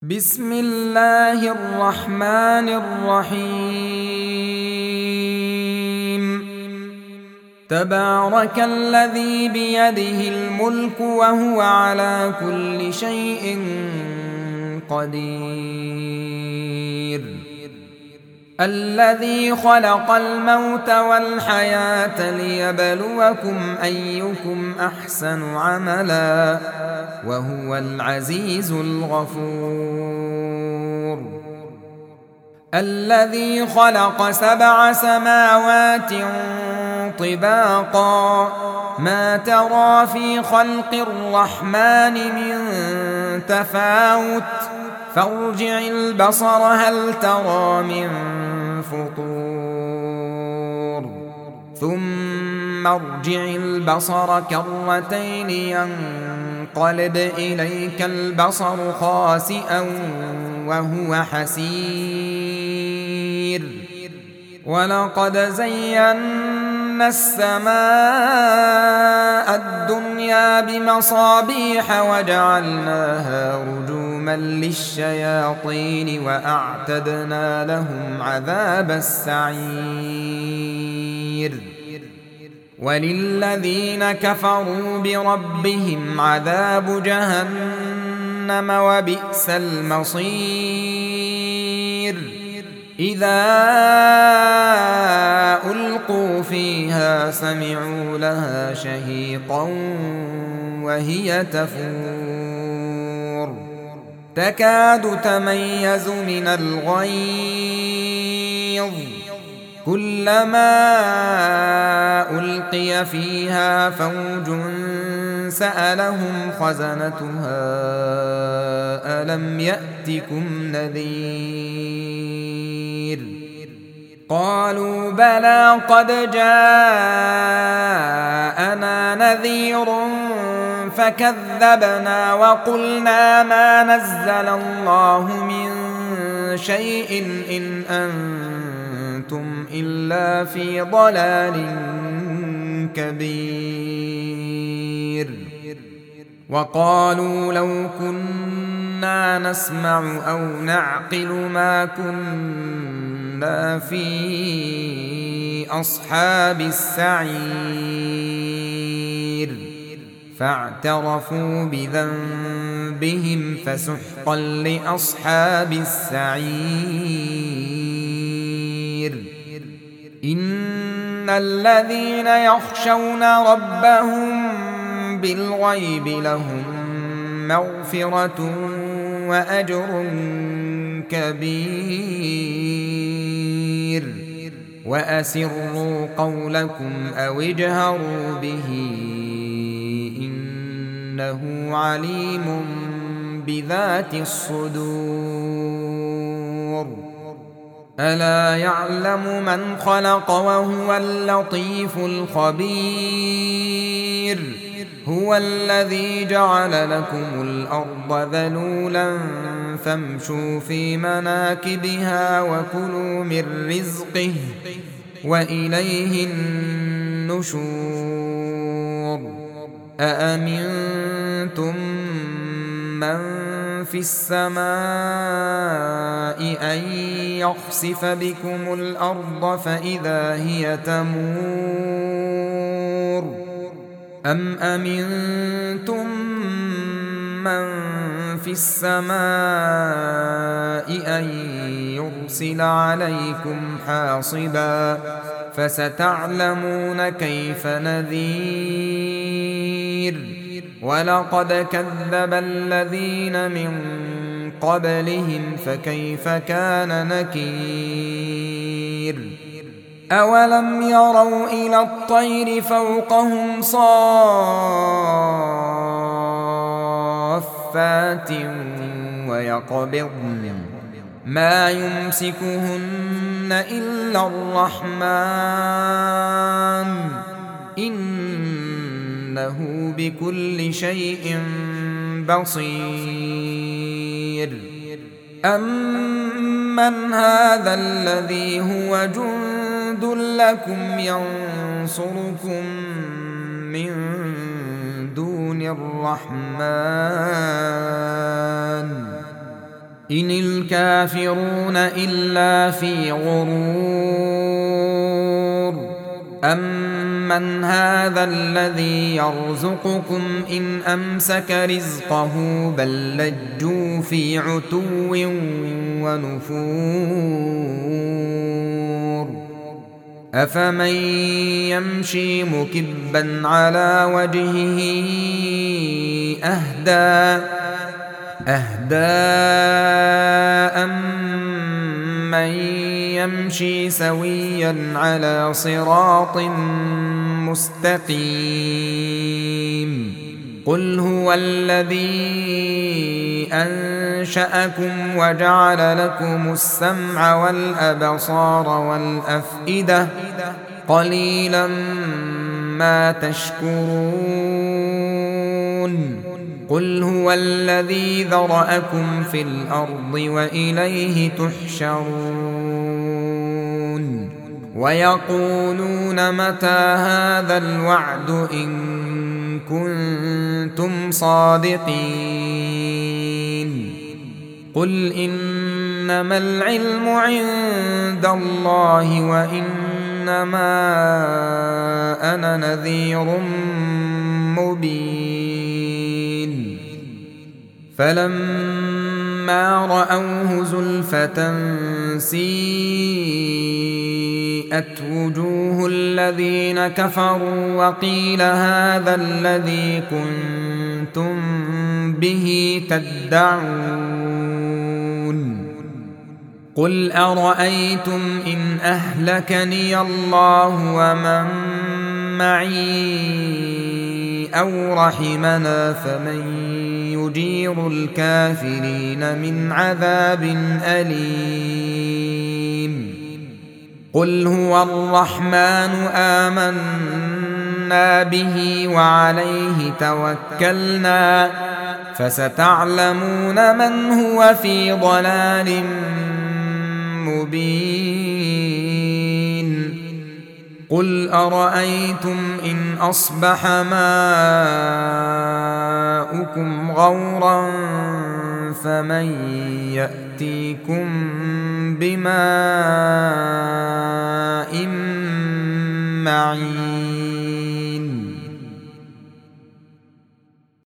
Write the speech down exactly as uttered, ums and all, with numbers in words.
بسم الله الرحمن الرحيم. تبارك الذي بيده الملك وهو على كل شيء قدير. الذي خلق الموت والحياة ليبلوكم أيكم أحسن عملا وهو العزيز الغفور. الذي خلق سبع سماوات طباقا ما ترى في خلق الرحمن من تفاوت فارجع البصر هل ترى من فطور ثم ارجع البصر كرتين ينقلب إليك البصر خاسئا وهو حسير. ولقد زينا السماء الدنيا بمصابيح وجعلناها رجوما للشياطين وأعتدنا لهم عذاب السعير. وللذين كفروا بربهم عذاب جهنم وبئس المصير. إذا ألقوا فيها سمعوا لها شهيقا وهي تفور تكاد تميز من الغيظ كلما ألقي فيها فوج سألهم خزنتها ألم يأتكم نذير قالوا بلى قد جاءنا نذير فكذبنا وقلنا ما نزل الله من شيء إن أنتم إلا في ضلال كبير. وقالوا لو كنا نسمع أو نعقل ما كنا في أصحاب السعير فاعترفوا بذنبهم فسحقا لأصحاب السعير. إن الذين يخشون ربهم بالغيب لهم مغفرة وأجر كبير. وأسروا قولكم أو اجهروا به إنه عليم بذات الصدور. ألا يعلم من خلق وهو اللطيف الخبير. هو الذي جعل لكم الأرض ذلولا فامشوا في مناكبها وكلوا من رزقه وإليه النشور. أأمنتم من في السماء أن يخسف بكم الأرض فإذا هي تمور أم أمنتم من في السماء أن يرسل عليكم حاصبا فستعلمون كيف نذير. ولقد كذب الذين من قبلهم فكيف كان نكير. أولم يروا إلى الطير فوقهم صافات ويقبضن ما يمسكهن إلا الرحمن إنه بكل شيء بصير. أمن هذا الذي هو جند لكم ينصركم من دون الرحمن إن الكافرون إلا في غرور أمن هذا الذي يرزقكم إن أمسك رزقه بل لجوا في عتو ونفور أفمن يمشي مكبا على وجهه أهدى أهدى أمن يمشي سويا على صراط مستقيم قل هو الذي أنشأكم وجعل لكم السمع والأبصار والأفئدة قليلا ما تشكرون قل هو الذي ذرأكم في الأرض وإليه تحشرون ويقولون متى هذا الوعد إن كنتم صادقين قل إنما العلم عند الله وإنما أنا نذير مبين فلما رأوه زلفة سيئت وجوه الذين كفروا وقيل هذا الذي كنتم به تدعون قل أرأيتم إن أهلكني الله ومن معي أو رحمنا فمن يجير الكافرين من عذاب أليم قل هو الرحمن آمنا به وعليه توكلنا فستعلمون من هو في ضلال مبين قل أرأيتم إن أصبح ماؤكم غورا فمن يأتيكم بماء معين